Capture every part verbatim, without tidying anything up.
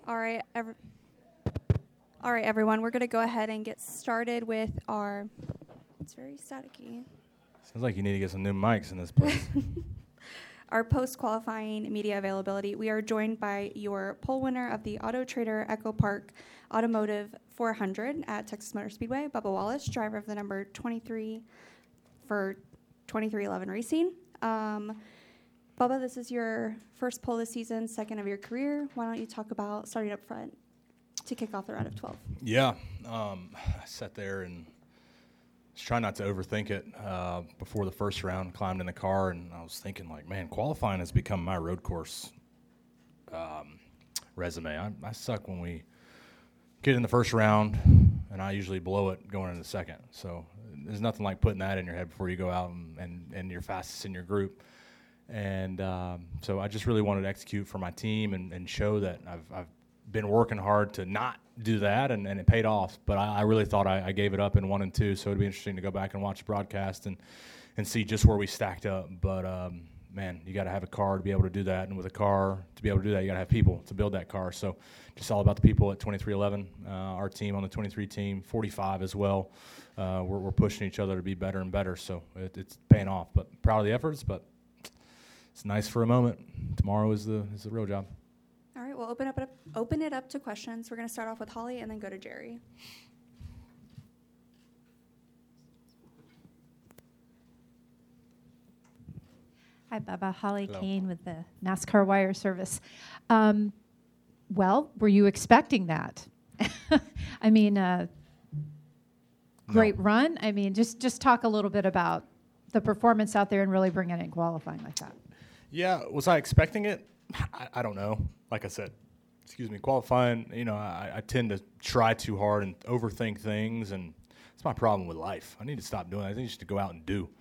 All right, ev- all right, everyone. We're going to go ahead and get started with our. It's very staticky. Sounds like you need to get some new mics in this place. Our post-qualifying media availability. We are joined by your pole winner of the Auto Trader Echo Park Automotive four hundred at Texas Motor Speedway, Bubba Wallace, driver of the number twenty-three for twenty-three eleven Racing. Um, Bubba, this is your first pole this season, second of your career. Why don't you talk about starting up front to kick off the round of twelve? Yeah, um, I sat there and was trying not to overthink it uh, before the first round, climbed in the car, and I was thinking, like, man, qualifying has become my road course um, resume. I, I suck when we get in the first round, and I usually blow it going into the second. So there's nothing like putting that in your head before you go out and, and, and you're fastest in your group. And um, so I just really wanted to execute for my team and, and show that I've, I've been working hard to not do that, and, and it paid off. But I, I really thought I, I gave it up in one and two, so it'd be interesting to go back and watch the broadcast and, and see just where we stacked up. But, um, man, you got to have a car to be able to do that, and with a car to be able to do that, you got to have people to build that car. So just all about the people at twenty-three eleven, uh, our team on the twenty-three team, forty-five as well. Uh, we're, we're pushing each other to be better and better, so it, it's paying off. But proud of the efforts, but it's nice for a moment. Tomorrow is the is the real job. All right, we'll open up open it up to questions. We're going to start off with Holly and then go to Jerry. Hi, Bubba. Holly Hello. Kane with the NASCAR Wire Service. Um, well, were you expecting that? I mean, uh, great No. run. I mean, just just talk a little bit about the performance out there and really bringing it in qualifying like that. Yeah, was I expecting it? I, I don't know. Like I said, excuse me, qualifying, you know, I, I tend to try too hard and overthink things, and it's my problem with life. I need to stop doing that. I need just to go out and do.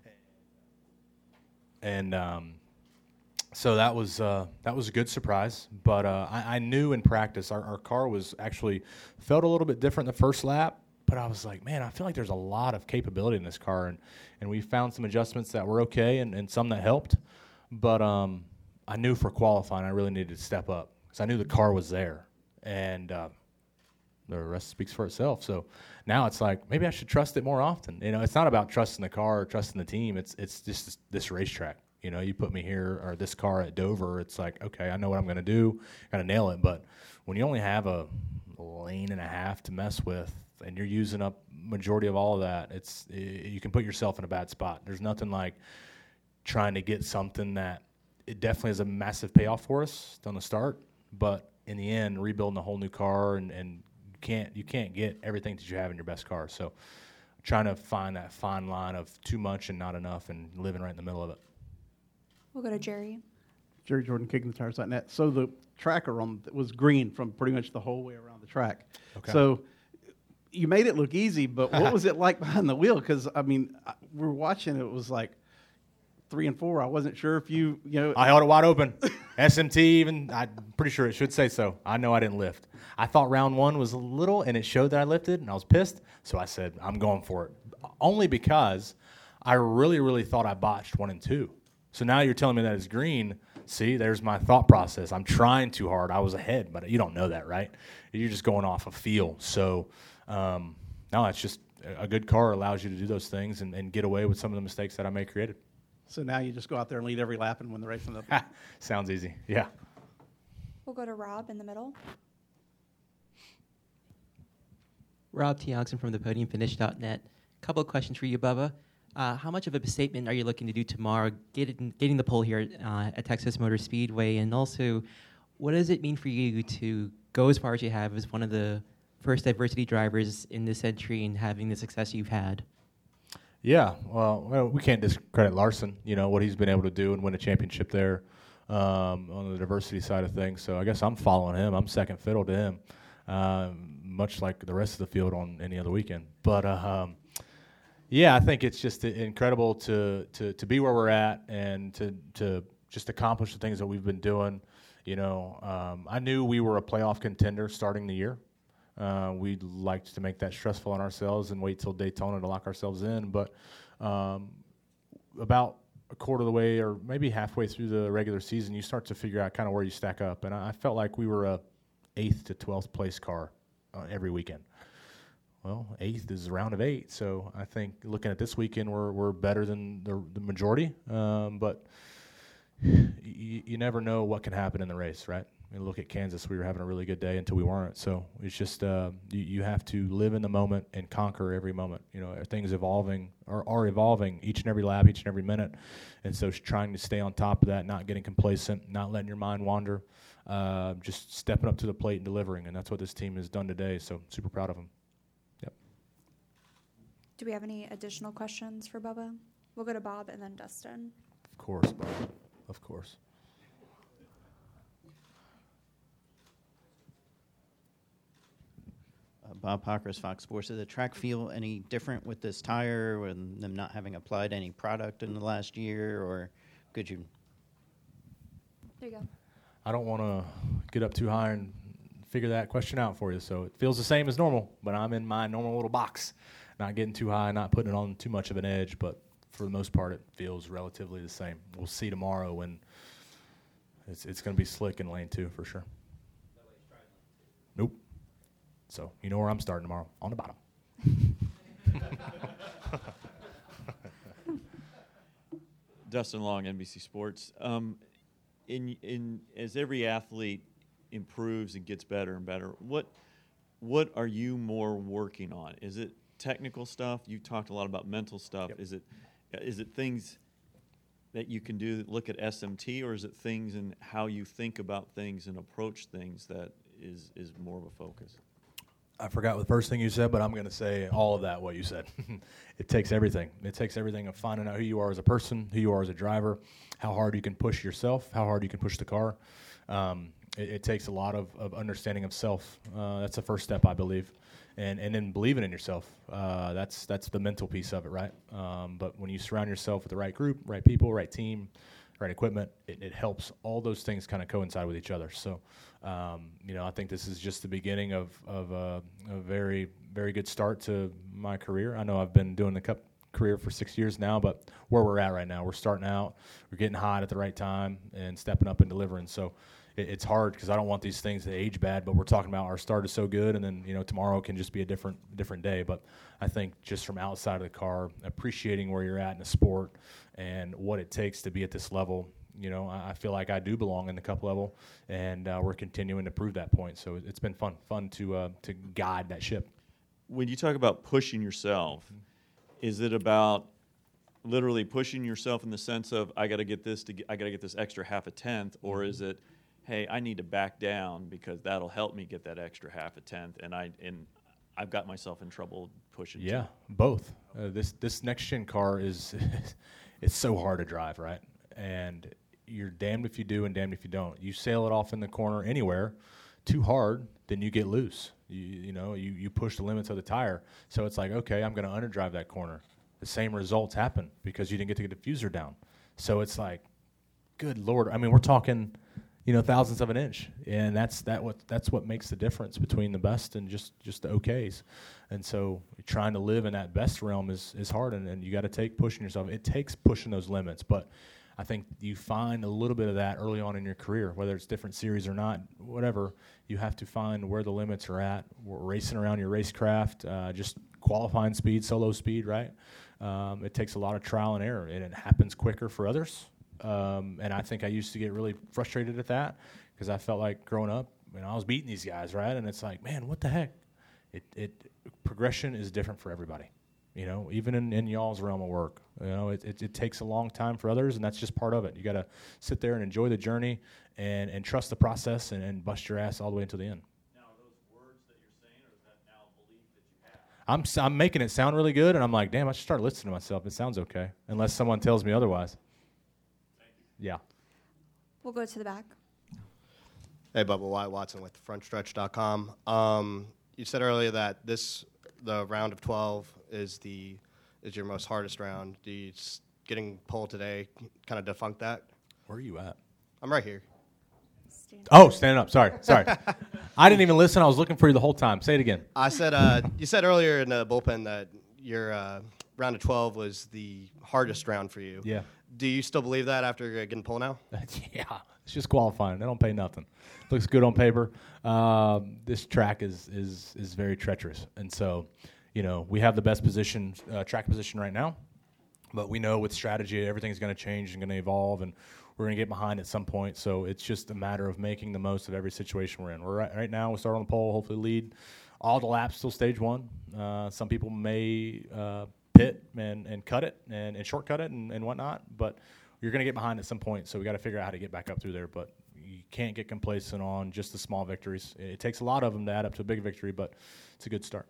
And um, so that was uh, that was a good surprise. But uh, I, I knew in practice our, our car was actually felt a little bit different the first lap. But I was like, man, I feel like there's a lot of capability in this car, and, and we found some adjustments that were okay and, and some that helped. But um, I knew for qualifying I really needed to step up because I knew the car was there, and uh, the rest speaks for itself. So now it's like maybe I should trust it more often. You know, it's not about trusting the car or trusting the team. It's it's just this, this racetrack. You know, you put me here or this car at Dover, it's like, okay, I know what I'm going to do, got to nail it. But when you only have a lane and a half to mess with, and you're using up majority of all of that, it's it, you can put yourself in a bad spot. There's nothing like trying to get something that it definitely is a massive payoff for us on the start, but in the end, rebuilding a whole new car and, and you can't you can't get everything that you have in your best car. So trying to find that fine line of too much and not enough and living right in the middle of it. We'll go to Jerry. Jerry Jordan, kicking the tires dot net. So the tracker on was green from pretty much the whole way around the track. Okay. So you made it look easy, but what was it like behind the wheel? Because I mean, I, we were watching. It was like three and four. I wasn't sure if you, you know. I held it wide open. S M T even, I'm pretty sure it should say so. I know I didn't lift. I thought round one was a little, and it showed that I lifted, and I was pissed. So I said, I'm going for it. Only because I really, really thought I botched one and two. So now you're telling me that it's green. See, there's my thought process. I'm trying too hard. I was ahead, but you don't know that, right? You're just going off a feel. So, um, no, it's just a good car allows you to do those things and, and get away with some of the mistakes that I may have created. So now you just go out there and lead every lap and win the race from the. Sounds easy. Yeah. We'll go to Rob in the middle. Rob Tiongson from the podium finish dot net. Couple of questions for you, Bubba. Uh, how much of a statement are you looking to do tomorrow, getting, getting the pole here uh, at Texas Motor Speedway? And also, what does it mean for you to go as far as you have as one of the first diversity drivers in this century and having the success you've had? Yeah, well, well, we can't discredit Larson, you know, what he's been able to do and win a championship there um, on the diversity side of things. So I guess I'm following him. I'm second fiddle to him, um, much like the rest of the field on any other weekend. But, uh, um, yeah, I think it's just incredible to, to, to be where we're at and to, to just accomplish the things that we've been doing. You know, um, I knew we were a playoff contender starting the year. Uh, we'd like to make that stressful on ourselves and wait till Daytona to lock ourselves in. But um, about a quarter of the way or maybe halfway through the regular season, you start to figure out kind of where you stack up. And I, I felt like we were a eighth to twelfth place car uh, every weekend. Well, eighth is a round of eight, so I think looking at this weekend, we're we're better than the the majority. Um, but y- you never know what can happen in the race, right? I mean, look at Kansas; we were having a really good day until we weren't. So it's just uh, you, you have to live in the moment and conquer every moment. You know, things evolving are, are evolving each and every lap, each and every minute, and so trying to stay on top of that, not getting complacent, not letting your mind wander, uh, just stepping up to the plate and delivering, and that's what this team has done today. So super proud of them. Do we have any additional questions for Bubba? We'll go to Bob and then Dustin. Of course, Bob. Of course. Uh, Bob Pockris, Fox Sports. Does the track feel any different with this tire and them not having applied any product in the last year, or could you? There you go. I don't want to get up too high and figure that question out for you. So it feels the same as normal, but I'm in my normal little box. Not getting too high, not putting it on too much of an edge, but for the most part, it feels relatively the same. We'll see tomorrow when it's it's going to be slick in lane two for sure. Nope. So you know where I'm starting tomorrow, on the bottom. Dustin Long, N B C Sports. Um, in in as every athlete improves and gets better and better, what what are you more working on? Is it technical stuff? You talked a lot about mental stuff. Yep. Is it is it things that you can do that look at S M T, or is it things in how you think about things and approach things that is is more of a focus? I forgot the first thing you said, but I'm going to say all of that, what you said. It takes everything. It takes everything of finding out who you are as a person, who you are as a driver, how hard you can push yourself, how hard you can push the car. Um, it, it takes a lot of, of understanding of self. Uh, that's the first step, I believe. And and then believing in yourself. Uh, that's that's the mental piece of it, right? Um, but when you surround yourself with the right group, right people, right team, right equipment, it, it helps all those things kind of coincide with each other. So, um, you know, I think this is just the beginning of, of a, a very, very good start to my career. I know I've been doing the Cup career for six years now, but where we're at right now, we're starting out, we're getting hot at the right time and stepping up and delivering. So it, it's hard because I don't want these things to age bad, but we're talking about our start is so good, and then, you know, tomorrow can just be a different different day. But I think just from outside of the car, appreciating where you're at in the sport and what it takes to be at this level, you know, I, I feel like I do belong in the Cup level, and uh, we're continuing to prove that point. So it, it's been fun, fun to uh, to guide that ship. When you talk about pushing yourself, mm-hmm. is it about literally pushing yourself in the sense of I got to get this to get, I got to get this extra half a tenth, or mm-hmm. is it, hey, I need to back down because that'll help me get that extra half a tenth, and I and I've got myself in trouble pushing. Yeah, too. both. Uh, this this next gen car is it's so hard to drive, right? And you're damned if you do and damned if you don't. You sail it off in the corner anywhere too hard, then you get loose. You you know, you, you push the limits of the tire. So it's like, okay, I'm going to underdrive that corner. The same results happen because you didn't get to get the diffuser down. So it's like, good Lord. I mean, we're talking, you know, thousandths of an inch, and that's that what that's what makes the difference between the best and just, just the okays. And so trying to live in that best realm is, is hard, and, and you got to take pushing yourself. It takes pushing those limits, but I think you find a little bit of that early on in your career, whether it's different series or not, whatever. You have to find where the limits are at. We're racing around your racecraft, uh, just qualifying speed, solo speed, right? Um, it takes a lot of trial and error, and it happens quicker for others. Um, and I think I used to get really frustrated at that because I felt like growing up, you know, I was beating these guys, right? And it's like, man, what the heck? It, it progression is different for everybody. You know, even in, in y'all's realm of work, you know, it, it, it takes a long time for others, and that's just part of it. You got to sit there and enjoy the journey and, and trust the process and, and bust your ass all the way until the end. Now, are those words that you're saying, or is that now a belief that you have? I'm, I'm making it sound really good, and I'm like, damn, I should start listening to myself. It sounds okay, unless someone tells me otherwise. Thank you. Yeah. We'll go to the back. Hey, Bubba, Wyatt Watson with front stretch dot com. Um, you said earlier that this, the round of twelve, is the is your most hardest round. Do you, getting pole today kind of defunct that? Where are you at? I'm right here. Stand Oh, standing up. Sorry, sorry. I didn't even listen. I was looking for you the whole time. Say it again. I said uh, you said earlier in the bullpen that your uh, round of twelve was the hardest round for you. Yeah. Do you still believe that after uh, getting pole now? Yeah, it's just qualifying. They don't pay nothing. Looks good on paper. Um, this track is is is very treacherous, and so, you know, we have the best position, uh, track position right now, but we know with strategy everything's going to change and going to evolve, and we're going to get behind at some point. So it's just a matter of making the most of every situation we're in. We're right, right now. We start on the pole, hopefully lead all the laps till stage one. Uh, some people may uh, pit and, and cut it and, and shortcut it and, and whatnot, but you're going to get behind at some point, so we got to figure out how to get back up through there. But you can't get complacent on just the small victories. It takes a lot of them to add up to a big victory, but it's a good start.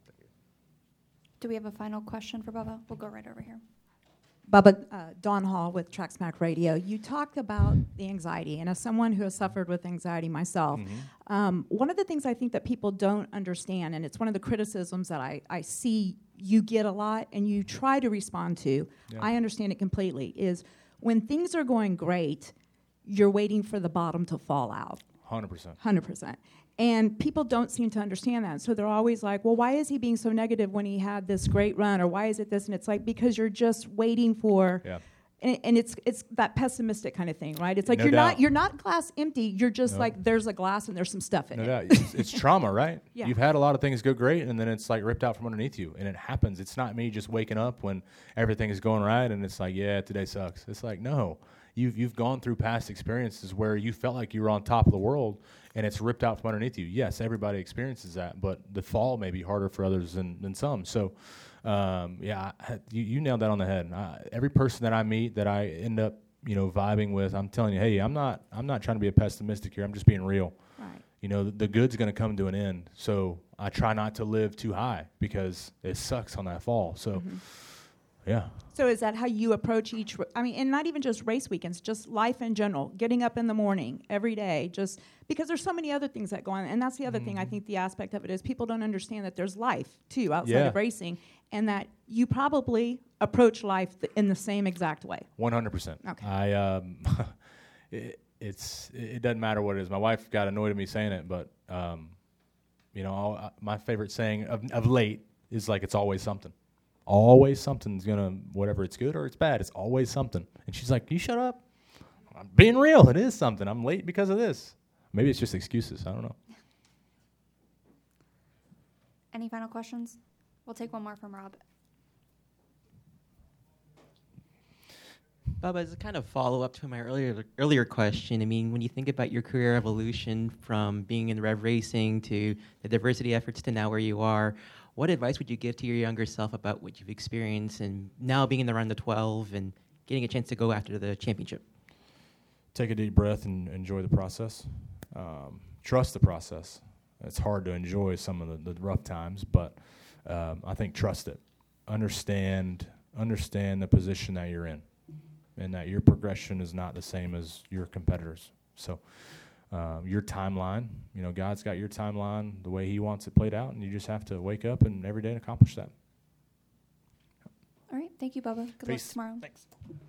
Do we have a final question for Bubba? We'll go right over here. Bubba, uh, Dawn Hall with Track Smack Radio. You talked about the anxiety, and as someone who has suffered with anxiety myself, Mm-hmm. um, one of the things I think that people don't understand, and it's one of the criticisms that I, I see you get a lot and you try to respond to, Yeah. I understand it completely, is when things are going great, you're waiting for the bottom to fall out. one hundred percent. one hundred percent. And people don't seem to understand that. So they're always like, well, why is he being so negative when he had this great run? Or why is it this? And it's like, because you're just waiting for, Yeah. and, and it's it's that pessimistic kind of thing, right? It's like No you're doubt. not you're not glass empty. You're just No. like, there's a glass and there's some stuff in No it. doubt. It's, it's trauma, right? Yeah. You've had a lot of things go great, and then it's like ripped out from underneath you, and it happens. It's not me just waking up when everything is going right, and it's like, yeah, today sucks. It's like, no. You've, you've gone through past experiences where you felt like you were on top of the world, and it's ripped out from underneath you. Yes, everybody experiences that, but the fall may be harder for others than, than some. So, um, yeah, I, you, you nailed that on the head. I, every person that I meet that I end up, you know, vibing with, I'm telling you, hey, I'm not, I'm not trying to be a pessimistic here. I'm just being real. Right. You know, the, the good's going to come to an end. So I try not to live too high because it sucks on that fall. So, Mm-hmm. yeah. So is that how you approach each, r- I mean, and not even just race weekends, just life in general, getting up in the morning every day, just because there's so many other things that go on. And that's the other thing, I think the aspect of it is people don't understand that there's life too outside Yeah. of racing, and that you probably approach life th- in the same exact way. one hundred percent. Okay. I, um, it, it's, it doesn't matter what it is. My wife got annoyed at me saying it, but, um, you know, I'll, uh, my favorite saying of, of late is like, it's always something. Always something's gonna, whatever it's good or it's bad, it's always something. And she's like, you shut up. I'm being real. It is something. I'm late because of this. Maybe it's just excuses. I don't know. Any final questions? We'll take one more from Rob. Bubba, as a kind of follow-up to my earlier earlier question, I mean, when you think about your career evolution from being in rev racing to the diversity efforts to now where you are, what advice would you give to your younger self about what you've experienced and now being in the round of twelve and getting a chance to go after the championship? Take a deep breath and enjoy the process. Um, trust the process. It's hard to enjoy some of the, the rough times, but um, I think trust it. Understand, understand the position that you're in, and that your progression is not the same as your competitors. So um, your timeline, you know, God's got your timeline the way He wants it played out, and you just have to wake up and every day accomplish that. All right. Thank you, Bubba. Good Peace. luck tomorrow. Thanks.